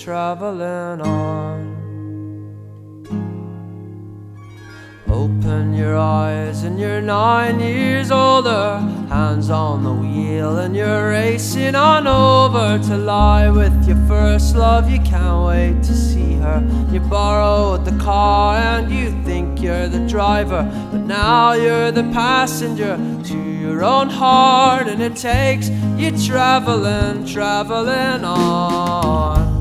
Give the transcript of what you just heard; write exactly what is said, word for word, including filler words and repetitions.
traveling on. Open your eyes and you're nine years older, hands on the wheel and you're racing on over to lie with your first love. You can't wait to see her. You borrowed the car and you think you're the driver, but now you're the passenger to your own heart, and it takes you traveling, traveling on.